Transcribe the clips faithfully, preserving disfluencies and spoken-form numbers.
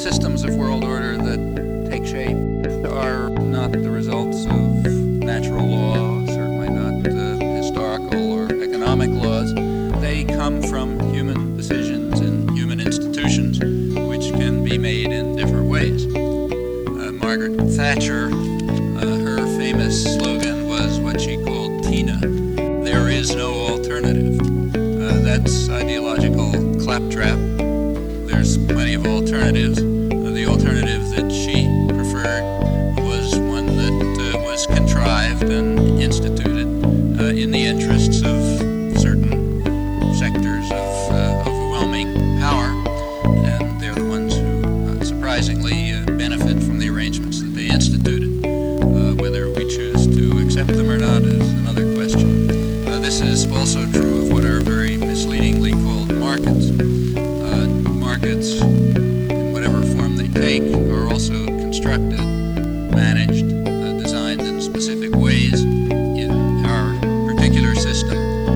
systems of world order that take shape are not the results of natural law, certainly not uh, historical or economic laws. They come from human decisions and human institutions, which can be made in different ways. Uh, Margaret Thatcher, uh, her famous slogan was what she called TINA, there is no alternative. Uh, that's ideological claptrap. There's plenty of alternatives. Uh, the alternative that she preferred was one that uh, was contrived and instituted uh, in the interests of certain sectors of uh, overwhelming power, and they're the ones who, uh, surprisingly, uh, benefit from the arrangements that they instituted. Uh, whether we choose to accept them or not is another question. Uh, this is also true of what are very misleadingly called markets. Uh, markets, in whatever form they take, are also constructed, managed, uh, designed in specific ways. In our particular system,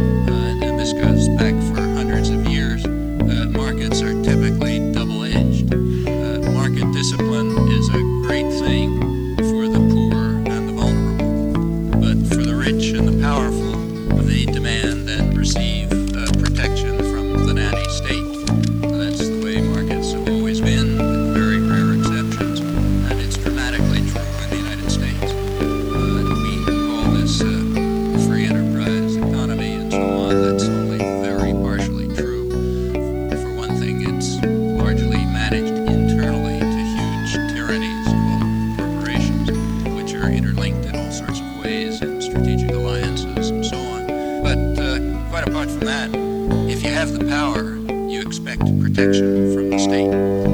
uh, and this goes back for hundreds of years, uh, markets are typically double-edged. Uh, market discipline is a great thing for the poor and the vulnerable, but for the rich and the powerful, they demand and receive uh, protection from the nanny state. Uh, that's the way markets have always been, with very rare exceptions, and it's dramatically true in the United States. Uh, we call this uh, free enterprise economy and so on. That's only very partially true. For one thing, it's largely managed internally to huge tyrannies called corporations, which are interlinked in all sorts of ways in strategic alliances and so on. But uh, quite apart from that, if you have the power, you expect protection from the state,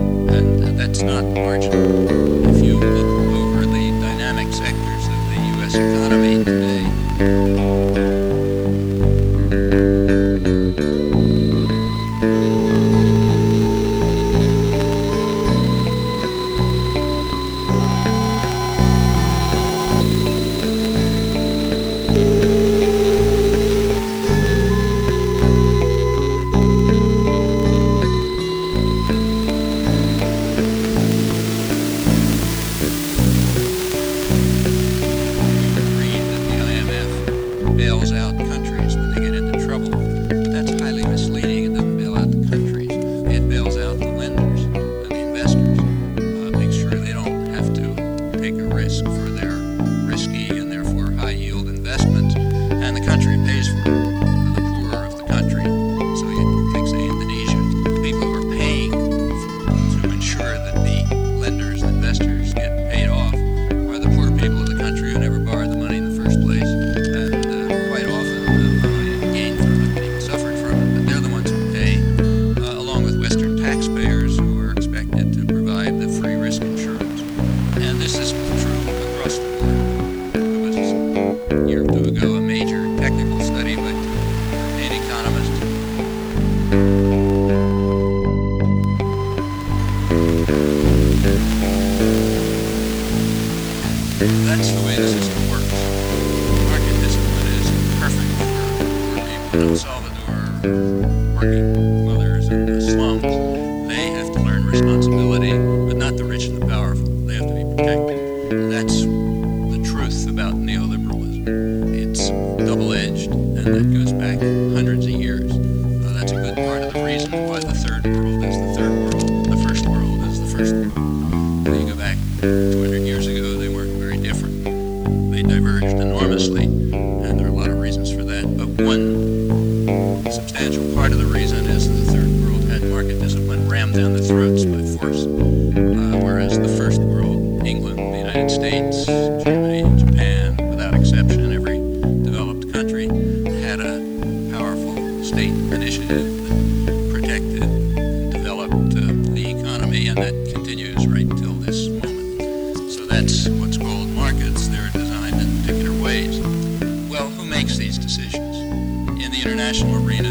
and uh, that's not marginal. If you look over the dynamic sectors of the U S economy today, bails out countries when they get into trouble. That's highly misleading. It doesn't bail out the countries. It bails out the lenders and the investors. Uh, makes sure they don't have to take a risk for their risky and therefore high-yield investments, and the country pays for it, the poor of the country. So you take, say, Indonesia. The people who are paying to ensure that the lenders and investors get paid off are the poor people of the country who never borrowed the money in the first place. Taxpayers who are expected to provide the free risk insurance. And this is true across the board. There was a year or two ago a major technical study by an economist. That's the way the system works. Market discipline is perfect for poor people in El Salvador, working mothers in the slums. They have to learn responsibility, but not the rich and the powerful. They have to be protected. That's the truth about neoliberalism. It's double-edged, and that goes back hundreds of years. Uh, that's a good part of the reason why the third world is the third world, the first world is the first world. When you go back two hundred years ago, they weren't very different. They diverged enormously, and there are a lot of reasons for that. But one substantial part of the reason is that the third world had market discipline rammed down their throats by force, uh, whereas the first world, England, the United States, Germany, Japan, without exception, every developed country had a powerful state initiative that protected and developed uh, the economy, and that continues right until this moment. So that's what's called markets. They're designed in particular ways. Well, who makes these decisions? In the international arena,